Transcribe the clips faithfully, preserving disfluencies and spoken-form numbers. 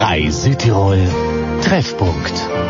bei Südtirol Treffpunkt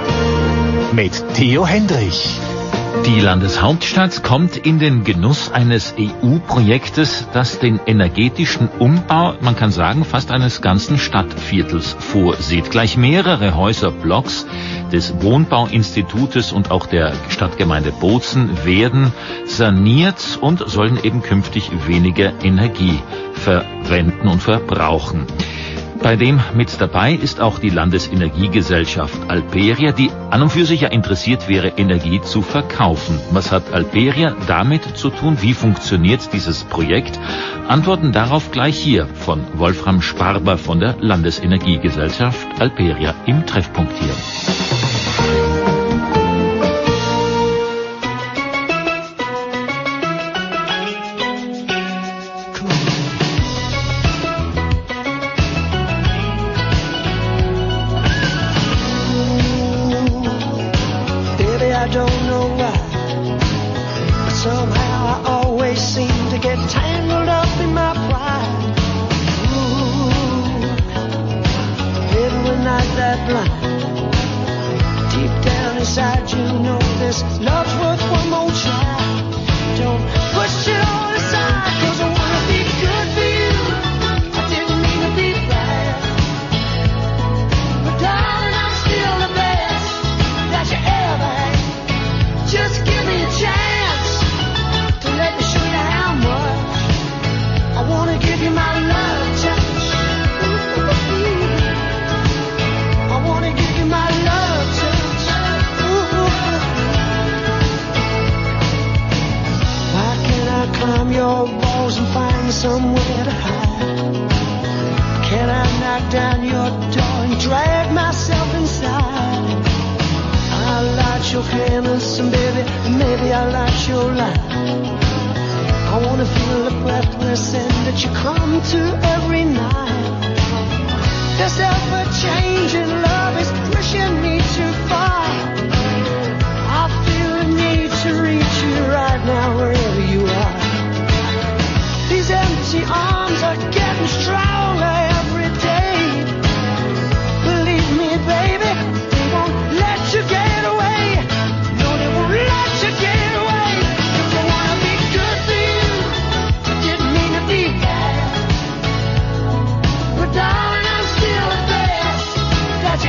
mit Theo Hendrich. Die Landeshauptstadt kommt in den Genuss eines E U-Projektes, das den energetischen Umbau, man kann sagen, fast eines ganzen Stadtviertels vorsieht. Gleich mehrere Häuserblocks des Wohnbauinstitutes und auch der Stadtgemeinde Bozen werden saniert und sollen eben künftig weniger Energie verwenden und verbrauchen. Bei dem mit dabei ist auch die Landesenergiegesellschaft Alperia, die an und für sich ja interessiert wäre, Energie zu verkaufen. Was hat Alperia damit zu tun? Wie funktioniert dieses Projekt? Antworten darauf gleich hier von Wolfram Sparber von der Landesenergiegesellschaft Alperia im Treffpunkt hier. Darling, I'm still the best that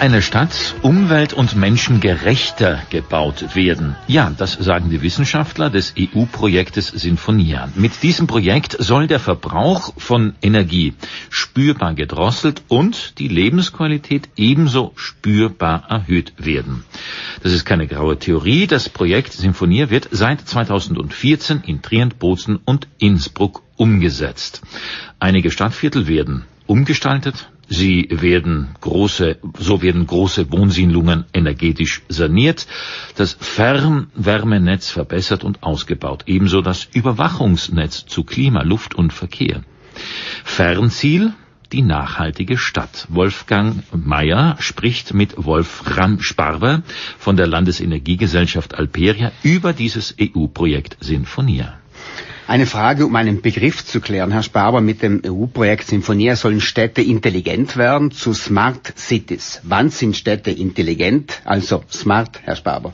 eine Stadt umwelt- und menschengerechter gebaut werden? Ja, das sagen die Wissenschaftler des E U-Projektes Sinfonia. Mit diesem Projekt soll der Verbrauch von Energie spürbar gedrosselt und die Lebensqualität ebenso spürbar erhöht werden. Das ist keine graue Theorie. Das Projekt Sinfonia wird seit zweitausendvierzehn in Trient, Bozen und Innsbruck umgesetzt. Einige Stadtviertel werden umgestaltet. Sie werden große, so werden große Wohnsiedlungen energetisch saniert, das Fernwärmenetz verbessert und ausgebaut, ebenso das Überwachungsnetz zu Klima, Luft und Verkehr. Fernziel: die nachhaltige Stadt. Wolfgang Mayer spricht mit Wolfram Sparber von der Landesenergiegesellschaft Alperia über dieses E U-Projekt Sinfonia. Eine Frage, um einen Begriff zu klären, Herr Sparber. Mit dem E U-Projekt Sinfonia sollen Städte intelligent werden zu Smart Cities. Wann sind Städte intelligent, also smart, Herr Sparber?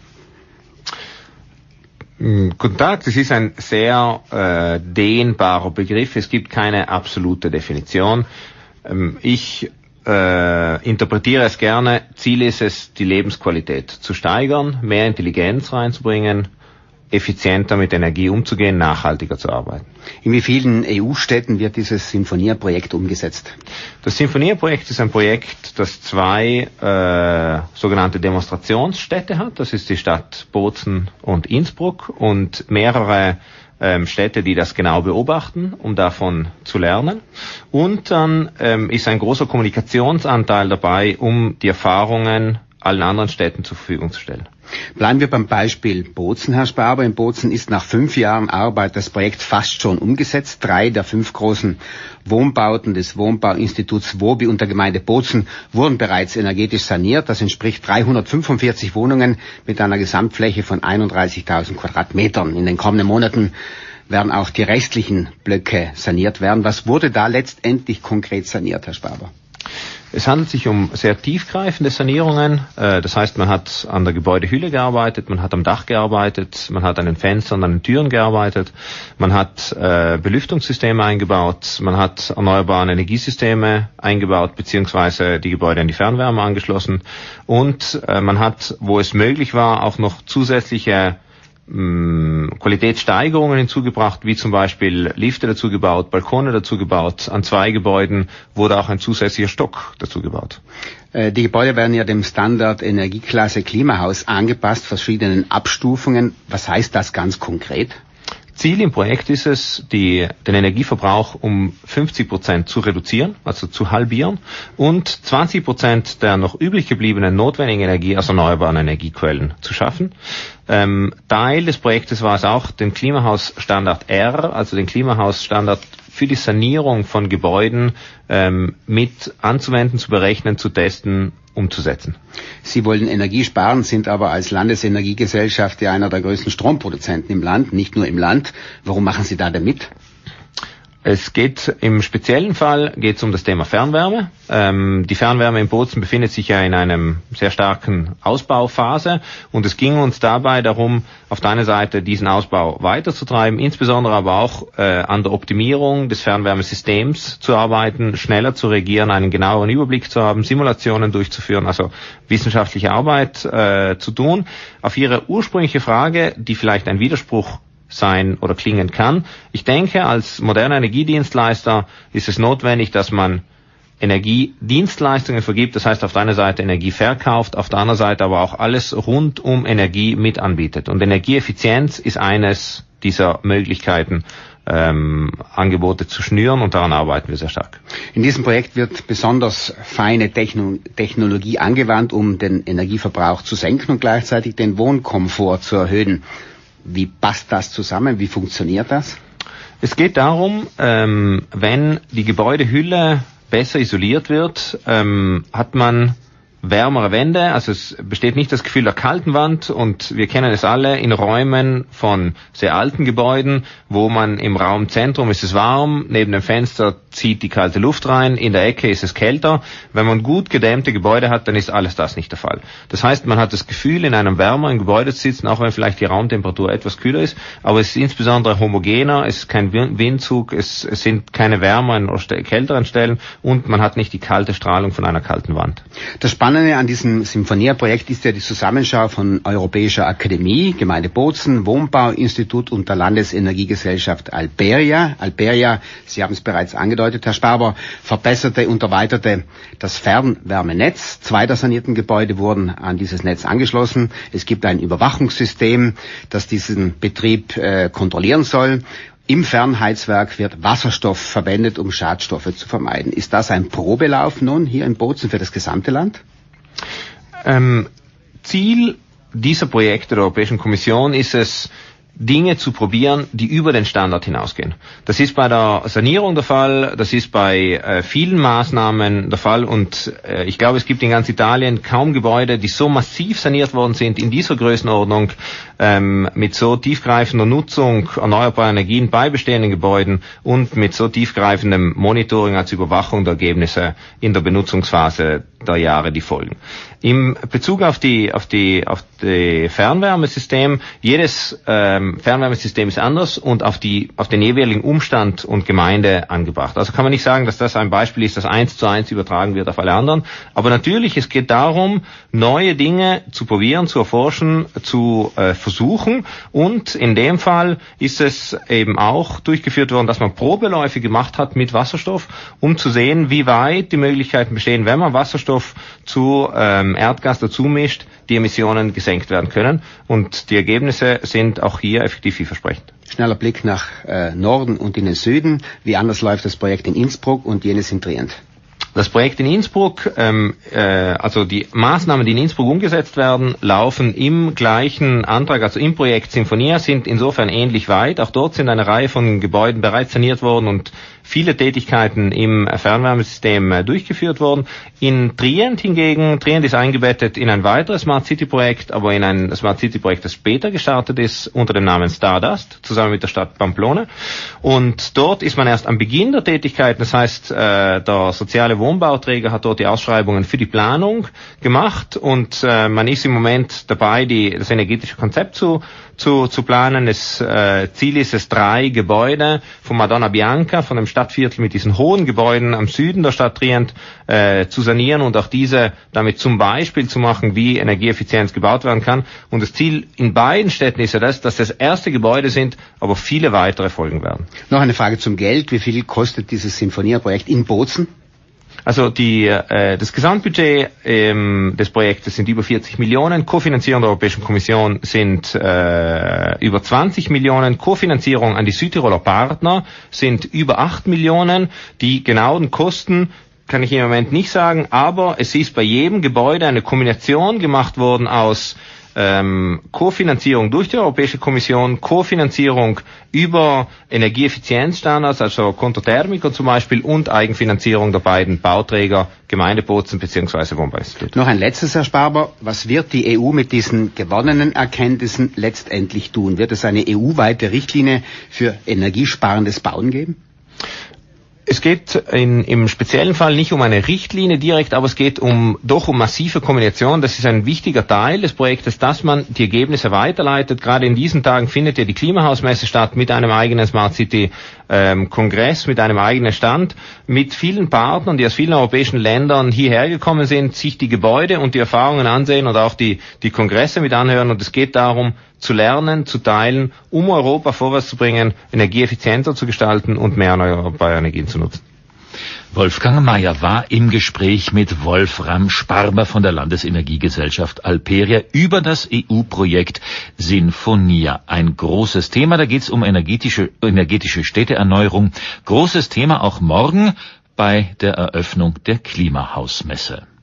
Guten Tag, das ist ein sehr äh, dehnbarer Begriff. Es gibt keine absolute Definition. Ähm, ich äh, interpretiere es gerne. Ziel ist es, die Lebensqualität zu steigern, mehr Intelligenz reinzubringen, effizienter mit Energie umzugehen, nachhaltiger zu arbeiten. In wie vielen E U-Städten wird dieses Sinfonia-Projekt umgesetzt? Das Sinfonia-Projekt ist ein Projekt, das zwei äh, sogenannte Demonstrationsstädte hat. Das ist die Stadt Bozen und Innsbruck und mehrere ähm, Städte, die das genau beobachten, um davon zu lernen. Und dann ähm, ist ein großer Kommunikationsanteil dabei, um die Erfahrungen allen anderen Städten zur Verfügung zu stellen. Bleiben wir beim Beispiel Bozen, Herr Sparber. In Bozen ist nach fünf Jahren Arbeit das Projekt fast schon umgesetzt. Drei der fünf großen Wohnbauten des Wohnbauinstituts WOBI und der Gemeinde Bozen wurden bereits energetisch saniert. Das entspricht dreihundertfünfundvierzig Wohnungen mit einer Gesamtfläche von einunddreißigtausend Quadratmetern. In den kommenden Monaten werden auch die restlichen Blöcke saniert werden. Was wurde da letztendlich konkret saniert, Herr Sparber? Es handelt sich um sehr tiefgreifende Sanierungen. Das heißt, man hat an der Gebäudehülle gearbeitet, man hat am Dach gearbeitet, man hat an den Fenstern, an den Türen gearbeitet, man hat äh, Belüftungssysteme eingebaut, man hat erneuerbare Energiesysteme eingebaut, beziehungsweise die Gebäude an die Fernwärme angeschlossen und äh, man hat, wo es möglich war, auch noch zusätzliche Qualitätssteigerungen hinzugebracht, wie zum Beispiel Lifte dazu gebaut, Balkone dazu gebaut. An zwei Gebäuden wurde auch ein zusätzlicher Stock dazu gebaut. Die Gebäude werden ja dem Standard Energieklasse Klimahaus angepasst, verschiedenen Abstufungen. Was heißt das ganz konkret? Ziel im Projekt ist es, die, den Energieverbrauch um fünfzig Prozent zu reduzieren, also zu halbieren und zwanzig Prozent der noch übrig gebliebenen notwendigen Energie aus erneuerbaren Energiequellen zu schaffen. Ähm, Teil des Projektes war es auch, den Klimahausstandard R, also den Klimahausstandard für die Sanierung von Gebäuden ähm, mit anzuwenden, zu berechnen, zu testen, umzusetzen. Sie wollen Energie sparen, sind aber als Landesenergiegesellschaft ja einer der größten Stromproduzenten im Land, nicht nur im Land. Warum machen Sie da denn mit? Es geht im speziellen Fall geht es um das Thema Fernwärme. Ähm, die Fernwärme in Bozen befindet sich ja in einem sehr starken Ausbauphase und es ging uns dabei darum, auf der einen Seite diesen Ausbau weiterzutreiben, insbesondere aber auch äh, an der Optimierung des Fernwärmesystems zu arbeiten, schneller zu reagieren, einen genaueren Überblick zu haben, Simulationen durchzuführen, also wissenschaftliche Arbeit äh, zu tun. Auf Ihre ursprüngliche Frage, die vielleicht ein Widerspruch sein oder klingen kann. Ich denke, als moderner Energiedienstleister ist es notwendig, dass man Energiedienstleistungen vergibt, das heißt auf der einen Seite Energie verkauft, auf der anderen Seite aber auch alles rund um Energie mit anbietet. Und Energieeffizienz ist eines dieser Möglichkeiten, ähm, Angebote zu schnüren und daran arbeiten wir sehr stark. In diesem Projekt wird besonders feine Techno- Technologie angewandt, um den Energieverbrauch zu senken und gleichzeitig den Wohnkomfort zu erhöhen. Wie passt das zusammen? Wie funktioniert das? Es geht darum, ähm, wenn die Gebäudehülle besser isoliert wird, ähm, hat man wärmere Wände, also es besteht nicht das Gefühl der kalten Wand und wir kennen es alle in Räumen von sehr alten Gebäuden, wo man im Raumzentrum ist es warm, neben dem Fenster zieht die kalte Luft rein, in der Ecke ist es kälter. Wenn man gut gedämmte Gebäude hat, dann ist alles das nicht der Fall. Das heißt, man hat das Gefühl, in einem wärmeren Gebäude zu sitzen, auch wenn vielleicht die Raumtemperatur etwas kühler ist, aber es ist insbesondere homogener, es ist kein Windzug, es, es sind keine wärmeren oder kälteren Stellen und man hat nicht die kalte Strahlung von einer kalten Wand. Das Spannende an diesem Sinfonia-Projekt ist ja die Zusammenschau von Europäischer Akademie, Gemeinde Bozen, Wohnbauinstitut und der Landesenergiegesellschaft Alperia. Alperia, Sie haben es bereits angedeutet, Herr Sparber, verbesserte und erweiterte das Fernwärmenetz. Zwei der sanierten Gebäude wurden an dieses Netz angeschlossen. Es gibt ein Überwachungssystem, das diesen Betrieb äh, kontrollieren soll. Im Fernheizwerk wird Wasserstoff verwendet, um Schadstoffe zu vermeiden. Ist das ein Probelauf nun hier in Bozen für das gesamte Land? Ähm, Ziel dieser Projekte der Europäischen Kommission ist es, Dinge zu probieren, die über den Standard hinausgehen. Das ist bei der Sanierung der Fall, das ist bei äh, vielen Maßnahmen der Fall und äh, ich glaube, es gibt in ganz Italien kaum Gebäude, die so massiv saniert worden sind in dieser Größenordnung, ähm, mit so tiefgreifender Nutzung erneuerbarer Energien bei bestehenden Gebäuden und mit so tiefgreifendem Monitoring als Überwachung der Ergebnisse in der Benutzungsphase der Jahre, die folgen. Im Bezug auf die auf die auf die Fernwärmesystem, jedes ähm, Fernwärmesystem ist anders und auf die auf den jeweiligen Umstand und Gemeinde angebracht. Also kann man nicht sagen, dass das ein Beispiel ist, das eins zu eins übertragen wird auf alle anderen. Aber natürlich, es geht darum, neue Dinge zu probieren, zu erforschen, zu äh, versuchen. Und in dem Fall ist es eben auch durchgeführt worden, dass man Probeläufe gemacht hat mit Wasserstoff, um zu sehen, wie weit die Möglichkeiten bestehen, wenn man Wasserstoff zu ähm, Erdgas dazu mischt, die Emissionen gesenkt werden können. Und die Ergebnisse sind auch hier effektiv vielversprechend. Schneller Blick nach äh, Norden und in den Süden. Wie anders läuft das Projekt in Innsbruck und jenes in Trient? Das Projekt in Innsbruck, ähm, äh, also die Maßnahmen, die in Innsbruck umgesetzt werden, laufen im gleichen Antrag, also im Projekt Sinfonia, sind insofern ähnlich weit. Auch dort sind eine Reihe von Gebäuden bereits saniert worden und viele Tätigkeiten im Fernwärmesystem äh, durchgeführt worden. In Trient hingegen, Trient ist eingebettet in ein weiteres Smart City Projekt, aber in ein Smart City Projekt, das später gestartet ist, unter dem Namen Stardust, zusammen mit der Stadt Pamplona. Und dort ist man erst am Beginn der Tätigkeiten, das heißt, äh, der soziale Wohnbauträger hat dort die Ausschreibungen für die Planung gemacht und äh, man ist im Moment dabei, die, das energetische Konzept zu zu, zu planen. Das äh, Ziel ist es, drei Gebäude von Madonna Bianca, von dem Stadtviertel mit diesen hohen Gebäuden am Süden der Stadt Trient, äh, zu sanieren und auch diese damit zum Beispiel zu machen, wie Energieeffizienz gebaut werden kann. Und das Ziel in beiden Städten ist ja das, dass das erste Gebäude sind, aber viele weitere folgen werden. Noch eine Frage zum Geld. Wie viel kostet dieses Sinfonia-Projekt in Bozen? Also die, äh, das Gesamtbudget ähm, des Projektes sind über vierzig Millionen, Kofinanzierung der Europäischen Kommission sind äh, über zwanzig Millionen, Kofinanzierung an die Südtiroler Partner sind über acht Millionen. Die genauen Kosten kann ich im Moment nicht sagen, aber es ist bei jedem Gebäude eine Kombination gemacht worden aus Ähm, Kofinanzierung durch die Europäische Kommission, Kofinanzierung über Energieeffizienzstandards, also Contothermico zum Beispiel, und Eigenfinanzierung der beiden Bauträger, Gemeinde Bozen bzw. Wohnbauinstitut. Noch ein letztes, Herr Sparber. Was wird die E U mit diesen gewonnenen Erkenntnissen letztendlich tun? Wird es eine E U-weite Richtlinie für energiesparendes Bauen geben? Es geht in, im speziellen Fall nicht um eine Richtlinie direkt, aber es geht um doch um massive Kommunikation. Das ist ein wichtiger Teil des Projektes, dass man die Ergebnisse weiterleitet. Gerade in diesen Tagen findet ja die Klimahausmesse statt mit einem eigenen Smart City ähm, Kongress, mit einem eigenen Stand, mit vielen Partnern, die aus vielen europäischen Ländern hierher gekommen sind, sich die Gebäude und die Erfahrungen ansehen und auch die, die Kongresse mit anhören. Und es geht darum, zu lernen, zu teilen, um Europa vorwärts zu bringen, energieeffizienter zu gestalten und mehr erneuerbare Energien zu nutzen. Wolfgang Mayer war im Gespräch mit Wolfram Sparber von der Landesenergiegesellschaft Alperia über das E U-Projekt Sinfonia. Ein großes Thema, da geht es um energetische, energetische Städteerneuerung. Großes Thema auch morgen bei der Eröffnung der Klimahausmesse.